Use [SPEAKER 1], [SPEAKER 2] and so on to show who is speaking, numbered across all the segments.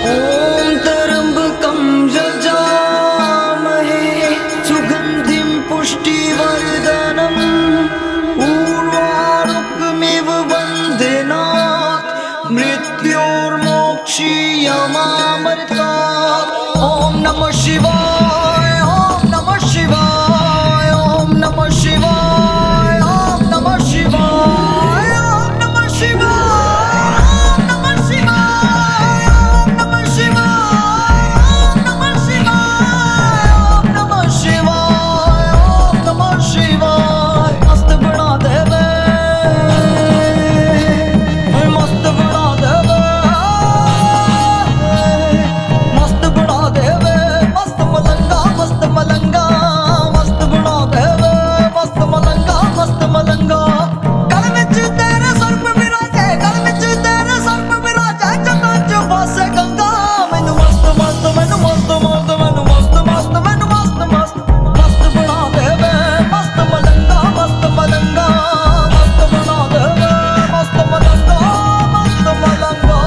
[SPEAKER 1] ॐ त्र्यम्बकं यजामहे सुगन्धिं पुष्टिवर्धनम् उर्वारुकमिव बन्धनात् मृत्योर्मोक्षीयमामृतात्। ॐ नमः शिवाय, ॐ नमः शिवाय, ॐ नमः शिवाय, ॐ नमः शिवाय, ॐ नमः शिवाय, ॐ नमः शिवाय, ॐ नमः शिवाय, ॐ नमः शिवाय, ॐ नमः शिवाय। मस्त बना देवे, मस्त बना देवे, मस्त बना देवे, मस्त मलंगा, मस्त मलंगा, मस्त बना देवे, मस्त मलंगा, मस्त मलंगा। गल विच तेरे सर्प विराजे, गल विच तेरे सर्प विराजे, जटां च वासे गंगा। मैनू मस्त मस्त, मैनू मस्त मस्त, मैनू मस्त मस्त, मैनू मस्त मस्त, मस्त बना देवे, मस्त मलंगा, मस्त मलंगा, मस्त बना देवे, मस्त मलंगा, मस्त मलंगा।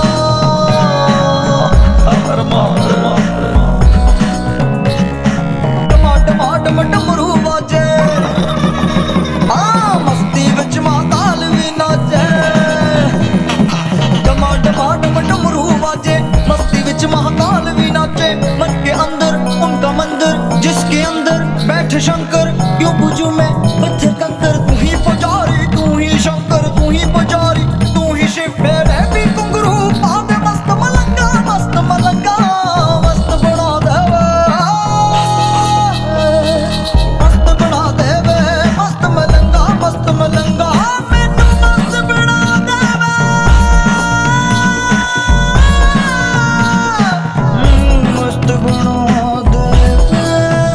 [SPEAKER 1] टमा डमरू वाजे, मस्ती विच महाकाल भी नाचे। डमा डमरू वाजे, मस्ती विच महाकाल भी नाचे। मन के अंदर उनका मंदिर, जिसके अंदर बैठे शंकर। क्यों पूजूं मैं पत्थर कंकर, तू ही पुजारी, तू ही शंकर, तू ही पुजारी, तू ही शिव। मेरे भी घुंघरू पा दे, मस्त मलंगा, मस्त मलंगा, मस्त बना देवे, मस्त बना देवे, मस्त मलंगा, मस्त मलंगा। मैनू मस्त बना देवे, मस्त बना देवे,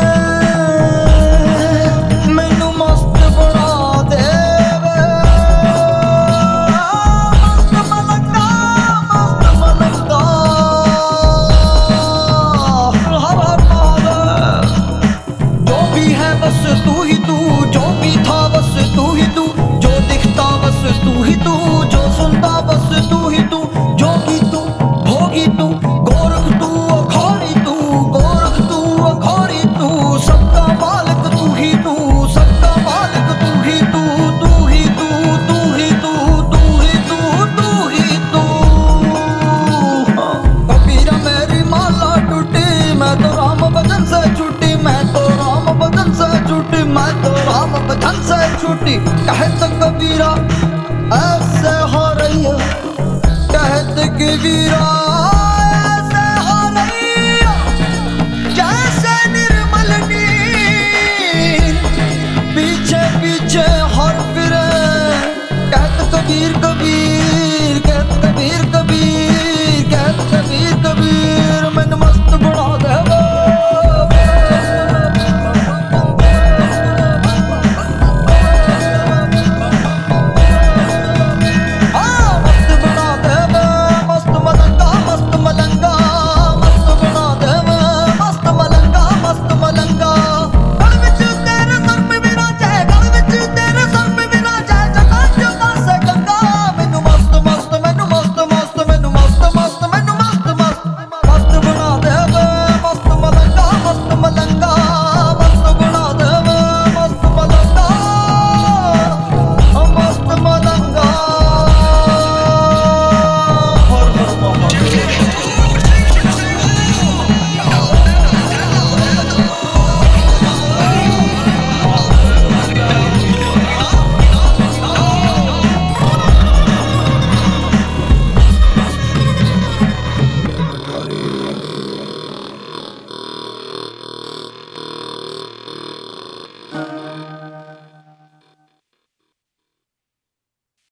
[SPEAKER 1] मैनू मस्त बना देवे, मस्त मलंगा, मस्त मलंगा। हर हर महादेव। जो भी है बस तू ही तू, जो भी था बस तू ही तू, जो दिखता बस तू ही तू, जो सुनता बस तू ही तू। जोगी तू, भोगी तू, गोरख तू, अघोरी तू, गोरख तू, अघोरी तू। सबका मालिक तू ही तू, सबका मालिक तू ही तू, तू ही तू, तू ही तू, तू ही तू, तू ही तू। कबीरा मेरी माला टूटी, मैं तो राम भजन से छूटी, मैं तो राम भजन से छूटी, मैं तो राम भजन से छूटी। कहत कबीरा ऐसे हो रही है, कहत कबीरा